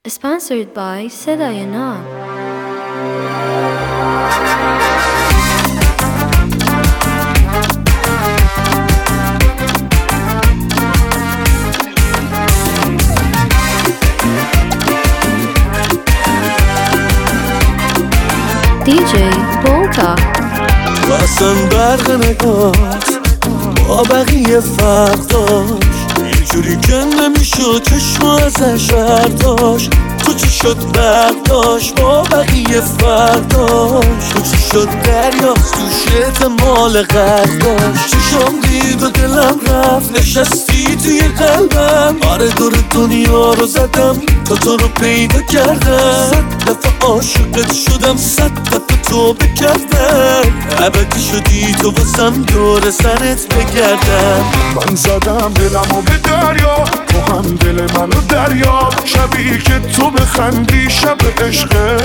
Sponsored by صدای ناب. DJ بونکا واسم برق نگات با بقیه فرق داشت، اینجوری که نمیشد چشم ازش برداشت. تو چی شد برداشت با بقیه فرق داشت. تو چی شد دریاست توشت مال غرق داشت. چشم دید و دلم رفت نشستی توی قلبم. آره دور دنیا رو زدم تا تو رو پیدا کردم. 100 دفعه عاشقت شدم، 100 دفعه تو بکردم. ابدی شدی تو واسم دور سرت بگردم. من زدم دلمو به دریا، تو هم دل منو دریا. شبیه که تو بخندی شب عشقه،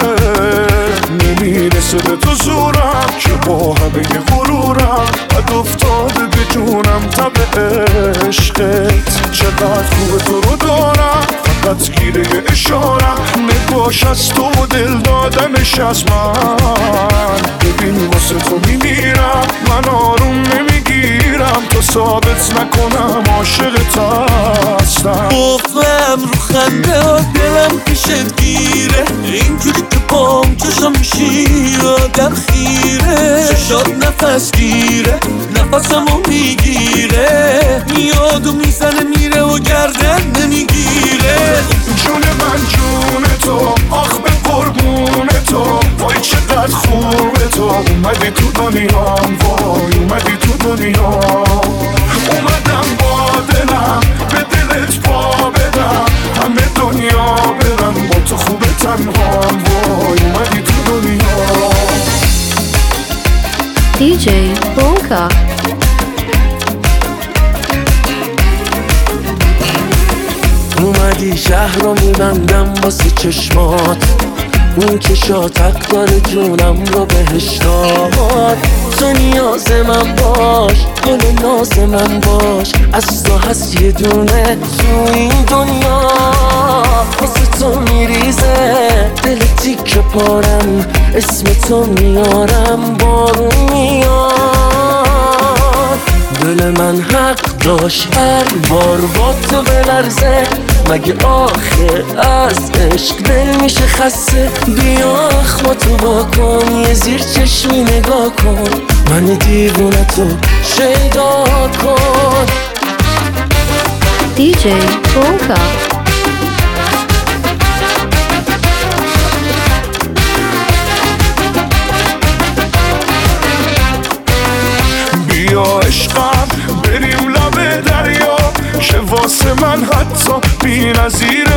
نمیرسه به تو زورم که با همه غرورم بد افتاده به جونم تب عشقت. چقدر خوب تو رو دارم، فقط گیره اشارم. نگاش از تو و دل دادنش از من. ببین واسه تو میمیرم، من آروم نمیگیرم تا ثابت نکنم عاشقت هستم. گفتم رو خنده ها دلم پیشت گیره، اینجوری که پام چشم میشی آدم خیره. چشات نفس گیره، نفسمو میگیره. میاد و میزنه میره و گردن نمیگیره. جون من جون تو، آخ به قربون تو. وای چقدر خوبه تو، اومدی تو دنیام. وای اومدی تو دنیا. اومدم با دلم به دلت پا بدم، همه دنیا برم با تو خوبه تنهام. وای اومدی تو دنیا. DJ بونکا اومدی شهر رو میبندم واسه چشمات، اون که شاتق داره جونم رو بهش داد. تو نیاز من باش، گل ناز من باش. از تو هست یه دونه تو این دنیا. واسه تو میریزه دل تیکه پارم، اسم تو میارم بارون میاد. دل من حق داشت هر بار با تو بلرزه، مگه آخه از عشق دل میشه خسته. بیا اخماتو با کن، یه زیر چشمی نگاه کن. من دیوونه تو شیدا کن. DJ بونکا بیا عشقم بریم لب دریا، که واسه من حتی بی نظیر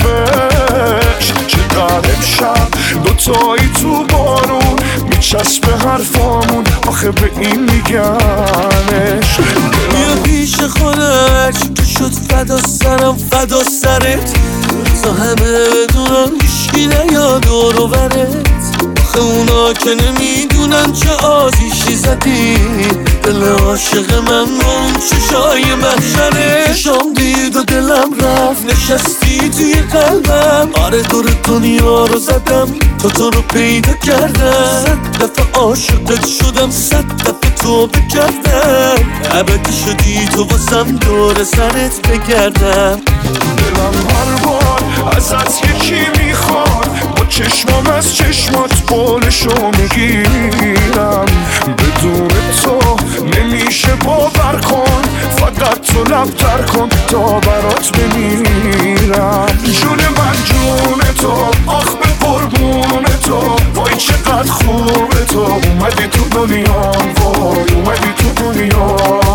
حرفش. چقدر امشب دوتایی تو بارون میچسبه حرفامون، آخه به این میگنش. بیا پیش خودش که شد فدا سرم فدا سرت. تا همه بدونن هیشکی نیاد دور و برت. آخه اونا که نمیدونن چه آزیشی زدی دل عاشق من با اون چشای محشره. چشام دید و دلم رفت نشستی توی قلبم. آره دور دنیا رو زدم تا تو رو پیدا کردم. 100 دفعه عاشقت شدم، 100 دفعه تو بکردم. ابدی شدی تو واسم دور سرت بگردم. دلم هر بار ازت یکی میخواد، با چشمام از چشمات قولشو میگیرم. بدون تو نمیشه باور کن، فقط تو لبتر کن تا برات بمیرم. جون من جون تو، آخ به قربون تو. وای چقدر خوبه تو، اومدی تو دنیا. وای اومدی تو دنیا.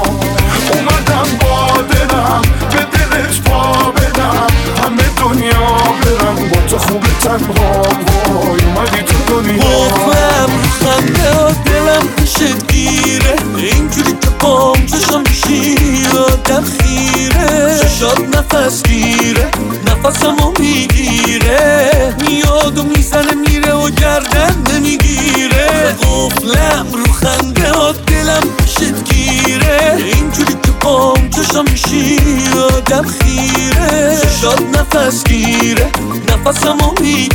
اومدم با دلم به دلت پا بدم، همه دنیا برم با تو خوبه تنهام. وای اومدی تو دنیا. گفتم رو خنده ها دلم پیشت گیره، اینجوری که پام چشم میشی آدم خیره. چشات نفس گیره، نفسمو میگیره. میاد و میزنه میره و گردن نمیگیره. گفتم رو خنده ها دلم پیشت گیره، اینجوری که پام چشم میشی آدم خیره. چشات نفس گیره، واسه ما میگی